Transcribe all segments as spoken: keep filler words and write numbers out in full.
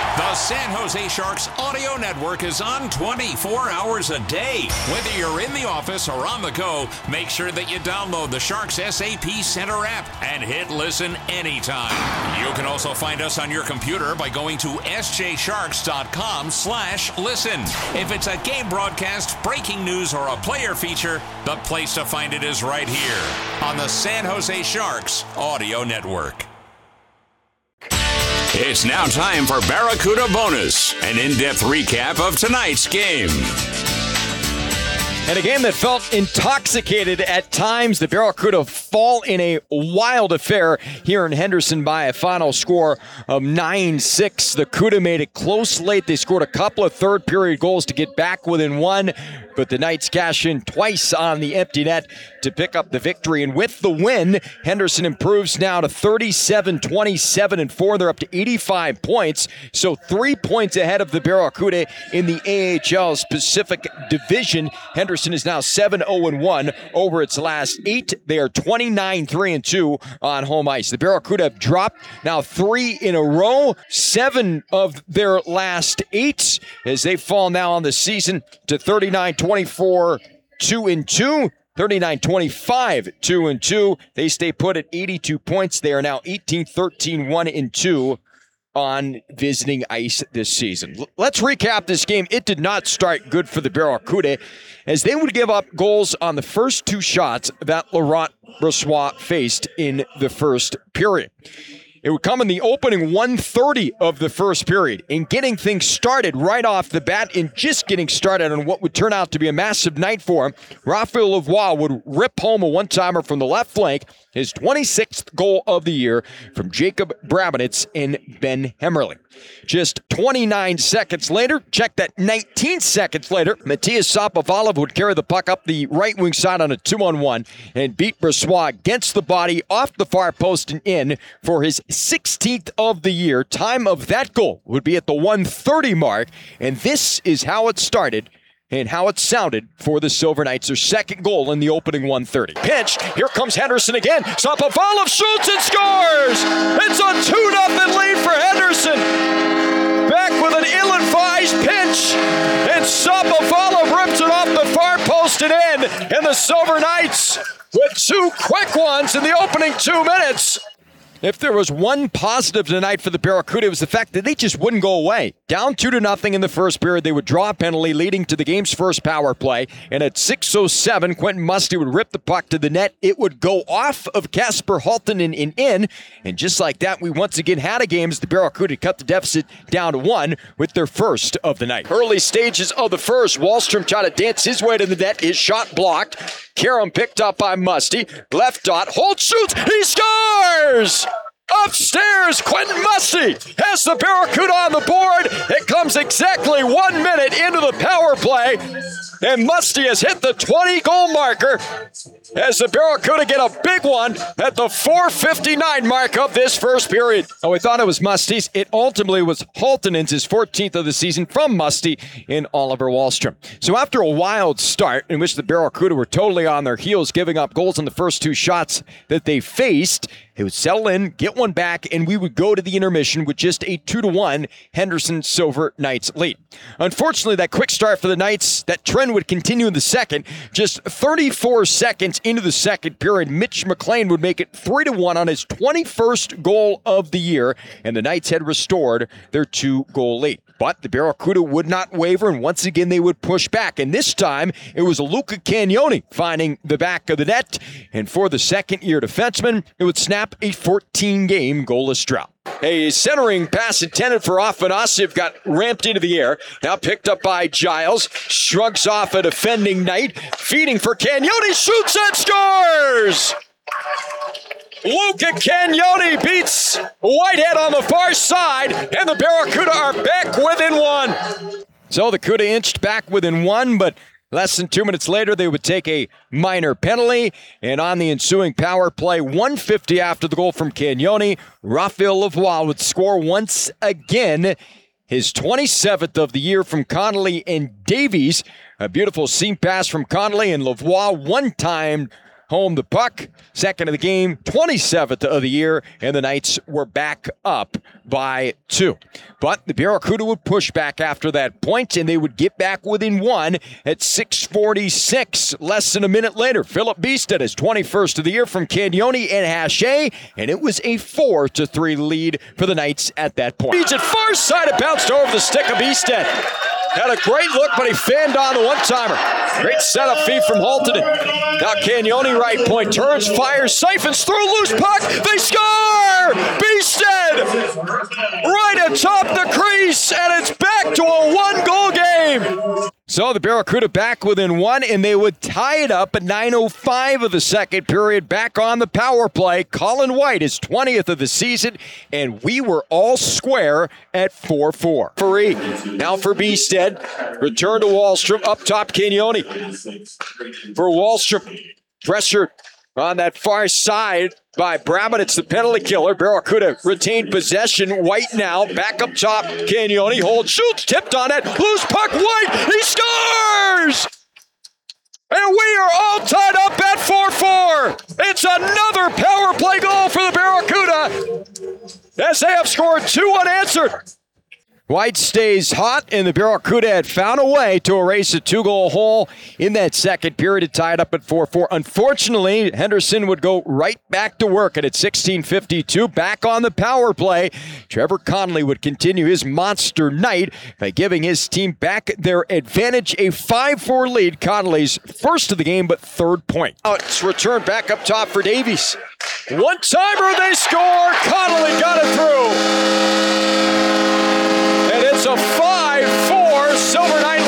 The San Jose Sharks audio network is on twenty-four hours a day. Whether you're in the office or on the go, make sure that you download the Sharks S A P Center app and hit listen anytime. You can also find us on your computer by going to s j sharks dot com slash listen. If it's a game broadcast, breaking news, or a player feature, the place to find it is right here on the San Jose Sharks audio network. It's now time for Barracuda Bonus, an in-depth recap of tonight's game. And a game that felt intoxicated at times. The Barracuda fall in a wild affair here in Henderson by a final score of nine six. The Cuda made it close late. They scored a couple of third-period goals to get back within one, but the Knights cash in twice on the empty net to pick up the victory. And with the win, Henderson improves now to thirty-seven, twenty-seven, and four. They're up to eighty-five points, so three points ahead of the Barracuda in the A H L's Pacific Division. Henderson is now seven oh one over its last eight. They are twenty-nine, three and two on home ice. The Barracuda have dropped now three in a row, seven of their last eight, as they fall now on the season to thirty-nine, twenty-four, two and two. thirty-nine twenty-five, two and two. They stay put at eighty-two points. They are now eighteen, thirteen, one and two on visiting ice this season. L- let's recap this game. It did not start good for the Barracuda, as they would give up goals on the first two shots that Laurent Brossoit faced in the first period. It would come in the opening one thirty of the first period. In getting things started right off the bat, in just getting started on what would turn out to be a massive night for him, Raphael Lavoie would rip home a one-timer from the left flank, his twenty-sixth goal of the year from Jacob Brabenitz and Ben Hemmerling. Just twenty-nine seconds later, check that, nineteen seconds later, Matthias Sapovalov would carry the puck up the right wing side on a two-on-one and beat Brossoit against the body off the far post and in for his sixteenth of the year. Time of that goal would be at the one thirty mark, and this is how it started and how it sounded for the Silver Knights. Their second goal in the opening one thirty. Pinch, here comes Henderson again. Sapovalov shoots and scores! It's a two nothing lead for Henderson. Back with an ill-advised pinch, and Sapovalov rips it off the far post and in, and the Silver Knights with two quick ones in the opening two minutes. If there was one positive tonight for the Barracuda, it was the fact that they just wouldn't go away. Down two to nothing in the first period, they would draw a penalty, leading to the game's first power play. And at six oh seven, Quentin Musty would rip the puck to the net. It would go off of Casper Halttunen and in. And just like that, we once again had a game as the Barracuda cut the deficit down to one with their first of the night. Early stages of the first, Wahlstrom tried to dance his way to the net. His shot blocked. Karam picked up by Musty. Left dot. Holt shoots. He scores! Upstairs, Quentin Musty has the Barracuda on the board. It comes exactly one minute into the power play, and Musty has hit the twenty-goal marker as the Barracuda get a big one at the four fifty-nine mark of this first period. Oh, we thought it was Musty's. It ultimately was Halttunen's, his fourteenth of the season, from Musty in Oliver Wahlstrom. So after a wild start in which the Barracuda were totally on their heels, giving up goals on the first two shots that they faced, it would settle in, get one back, and we would go to the intermission with just a two to one Henderson Silver Knights lead. Unfortunately, that quick start for the Knights, that trend would continue in the second. Just thirty-four seconds into the second period, Mitch McLean would make it three to one on his twenty-first goal of the year, and the Knights had restored their two-goal lead. But the Barracuda would not waver, and once again they would push back. And this time, it was Luca Cagnoni finding the back of the net. And for the second-year defenseman, it would snap a fourteen-game goalless drought. A centering pass intended for Afanasyev got ramped into the air. Now picked up by Giles. Shrugs off a defending Knight. Feeding for Cagnoni. Shoots and scores! Luca Cagnoni beats Whitehead on the far side, and the Barracuda are back within one. So the Cuda inched back within one, but less than two minutes later, they would take a minor penalty, and on the ensuing power play, one fifty after the goal from Cagnoni, Raphael Lavoie would score once again, his twenty-seventh of the year from Connolly and Davies. A beautiful seam pass from Connolly, and Lavoie one-time home the puck. Second of the game, twenty-seventh of the year, and the Knights were back up by two. But the Barracuda would push back after that point, and they would get back within one at six forty-six. Less than a minute later, Philip Beested, his twenty-first of the year from Cagnoni and Haché, and it was a four to three lead for the Knights at that point. Beats it far side, it bounced over the stick of Beested. Had a great look, but he fanned on the one-timer. Great setup feed from Haltonen. Now Cagnoni right point, turns, fires, siphons through, loose puck. They score! Beested right atop the crease, and it's back to a one-goal game. So the Barracuda back within one, and they would tie it up at nine oh five of the second period. Back on the power play. Colin White, his twentieth of the season, and we were all square at four four. Free. Now for Beested. Return to Wahlstrom. Up top, Cagnoni. For Wahlstrom. Pressure on that far side by Brabant. It's the penalty killer. Barracuda retained possession. White now. Back up top. Cagnoni holds, shoots, tipped on it. Loose puck. White. He scores! And we are all tied up at four four. It's another power play goal for the Barracuda as they have scored two unanswered. White stays hot, and the Barracuda had found a way to erase a two-goal hole in that second period. It tied up at four four. Unfortunately, Henderson would go right back to work, and at sixteen fifty-two, back on the power play, Trevor Connolly would continue his monster night by giving his team back their advantage, a five four lead. Connolly's first of the game, but third point. Now it's returned back up top for Davies. One-timer, they score! Connolly got it through! It's a five four Silver Knight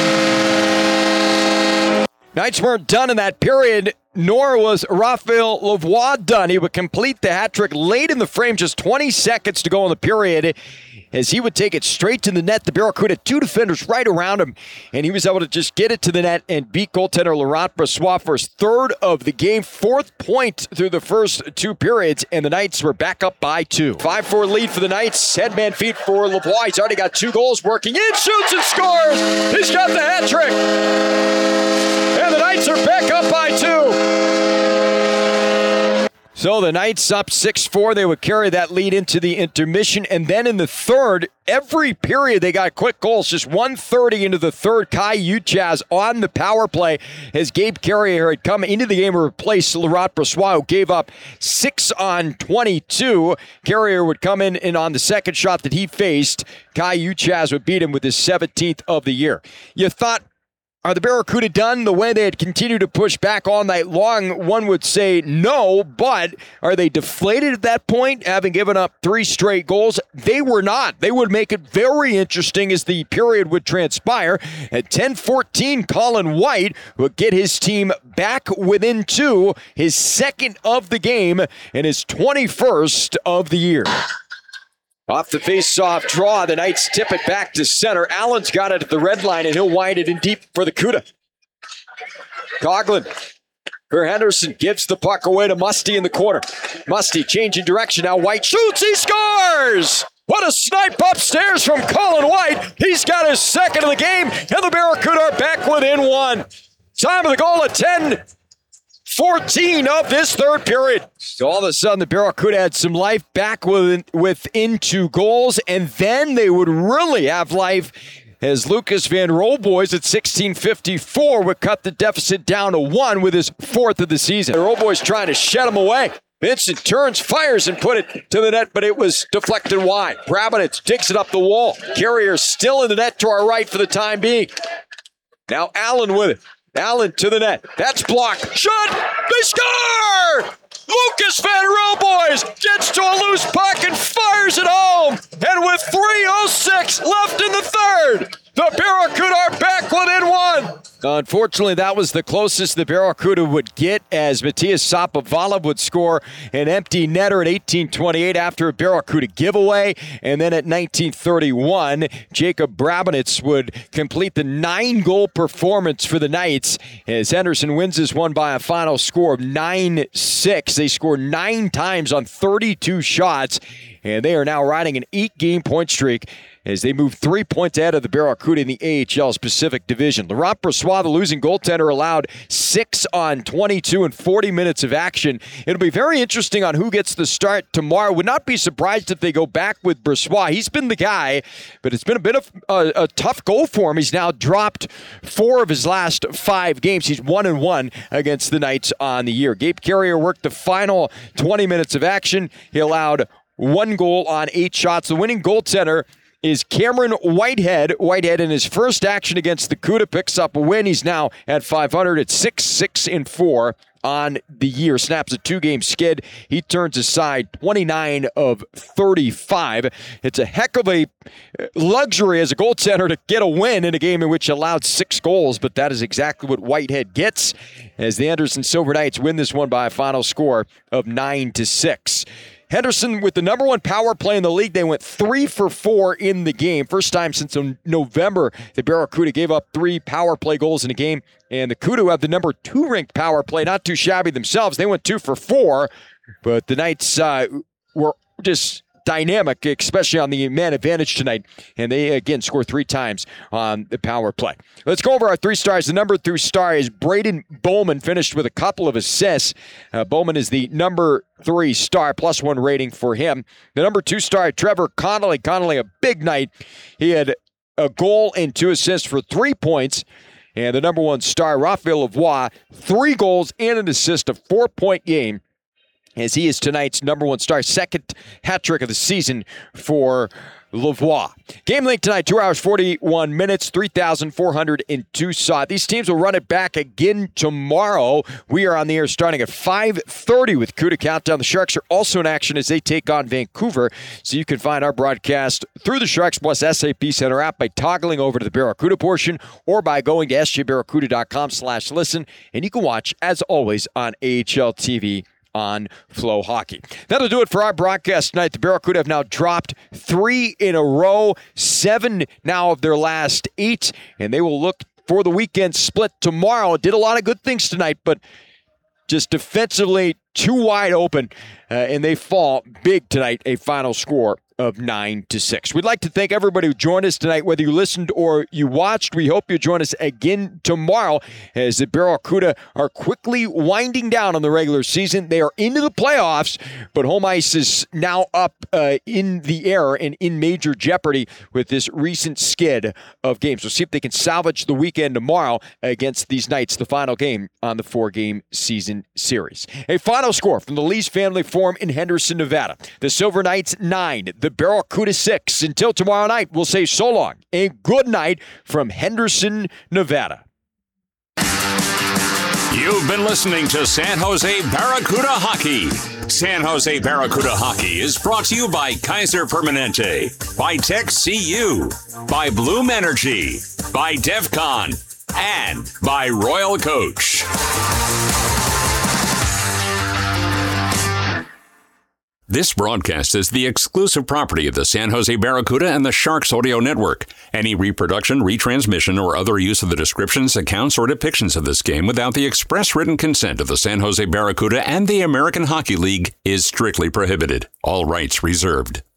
lead. Knights weren't done in that period, nor was Raphael Lavoie done. He would complete the hat trick late in the frame, just twenty seconds to go in the period, as he would take it straight to the net. The Barracuda had two defenders right around him, and he was able to just get it to the net and beat goaltender Laurent Brossoit for his third of the game, fourth point through the first two periods, and the Knights were back up by two. five four lead for the Knights. Headman feed for Lavoie. He's already got two goals working in, shoots and scores. He's got the hat trick. And the Knights are back up by two. So the Knights up six four. They would carry that lead into the intermission. And then in the third, every period they got quick goals. Just one thirty into the third. Kai Uchaz on the power play as Gabe Carrier had come into the game to replace Laurent Brossoit, who gave up six on twenty-two. Carrier would come in, and on the second shot that he faced, Kai Uchaz would beat him with his seventeenth of the year. You thought, are the Barracuda done the way they had continued to push back all night long? One would say no, but are they deflated at that point, having given up three straight goals? They were not. They would make it very interesting as the period would transpire. At ten fourteen, Colin White would get his team back within two, his second of the game and his twenty-first of the year. Off the face-off draw, the Knights tip it back to center. Allen's got it at the red line, and he'll wind it in deep for the Cuda. Coughlin for Henderson gives the puck away to Musty in the corner. Musty changing direction now. White shoots, he scores! What a snipe upstairs from Colin White. He's got his second of the game, and the Barracuda are back within one. Time of the goal at ten fourteen of this third period. So all of a sudden, the Barracuda had some life back within, within two goals, and then they would really have life as Lucas Van Roelboys at sixteen fifty-four would cut the deficit down to one with his fourth of the season. Roelboys trying to shut him away. Vincent turns, fires, and put it to the net, but it was deflected wide. Brabant digs it up the wall. Carrier still in the net to our right for the time being. Now Allen with it. Allen to the net. That's blocked. Shot! They score! Lucas Van Roelboys gets to a loose puck and fires it home. And with three oh six left in the third, the Barracuda are back within one. Unfortunately, that was the closest the Barracuda would get, as Matthias Sapovalov would score an empty netter at eighteen twenty-eight after a Barracuda giveaway. And then at nineteen thirty-one, Jacob Brabinitz would complete the nine-goal performance for the Knights as Henderson wins this one by a final score of nine six. They scored nine times on thirty-two shots. and they are now riding an eight-game point streak as they move three points ahead of the Barracuda in the A H L's Pacific Division. Laurent Brossoit, the losing goaltender, allowed six on twenty-two in forty minutes of action. It'll be very interesting on who gets the start tomorrow. Would not be surprised if they go back with Brossoit. He's been the guy, but it's been a bit of a, a tough goal for him. He's now dropped four of his last five games. He's one and one against the Knights on the year. Gabe Carrier worked the final twenty minutes of action. He allowed one goal on eight shots. The winning goaltender is Cameron Whitehead. Whitehead in his first action against the Cuda picks up a win. He's now at five hundred at six, six, and four on the year. Snaps a two-game skid. He turns aside twenty-nine of thirty-five. It's a heck of a luxury as a goaltender to get a win in a game in which he allowed six goals, but that is exactly what Whitehead gets as the Anderson Silver Knights win this one by a final score of nine to six. Henderson with the number one power play in the league. They went three for four in the game. First time since November the Barracuda gave up three power play goals in a game. And the Cuda have the number two ranked power play. Not too shabby themselves. They went two for four. But the Knights uh, were just dynamic, especially on the man advantage tonight. And they, again, score three times on the power play. Let's go over our three stars. The number three star is Braden Bowman, finished with a couple of assists. Uh, Bowman is the number three star, plus one rating for him. The number two star, Trevor Connolly. Connolly, a big night. He had a goal and two assists for three points. And the number one star, Raphael Lavoie, three goals and an assist, a four-point game, as he is tonight's number one star, second hat trick of the season for Lavoie. Game length tonight, two hours, forty-one minutes, three thousand four hundred two saw. These teams will run it back again tomorrow. We are on the air starting at five thirty with Cuda Countdown. The Sharks are also in action as they take on Vancouver. So you can find our broadcast through the Sharks Plus S A P Center app by toggling over to the Barracuda portion or by going to s j barracuda dot com slash listen. And you can watch, as always, on A H L T V on Flow Hockey. That'll do it for our broadcast tonight. The Barracuda have now dropped three in a row, seven now of their last eight, and they will look for the weekend split tomorrow. Did a lot of good things tonight, but just defensively too wide open, uh, and they fall big tonight, a final score of nine to six. We'd like to thank everybody who joined us tonight, whether you listened or you watched. We hope you join us again tomorrow as the Barracuda are quickly winding down on the regular season. They are into the playoffs, but home ice is now up uh, in the air and in major jeopardy with this recent skid of games. We'll see if they can salvage the weekend tomorrow against these Knights, the final game on the four-game season series. A final score from the Lee's Family Forum in Henderson, Nevada. The Silver Knights nine, the Barracuda six. Until tomorrow night, we'll say so long. A good night from Henderson, Nevada. You've been listening to San Jose Barracuda Hockey. San Jose Barracuda Hockey is brought to you by Kaiser Permanente, by Tech C U, by Bloom Energy, by DEFCON, and by Royal Coach. This broadcast is the exclusive property of the San Jose Barracuda and the Sharks Audio Network. Any reproduction, retransmission, or other use of the descriptions, accounts, or depictions of this game without the express written consent of the San Jose Barracuda and the American Hockey League is strictly prohibited. All rights reserved.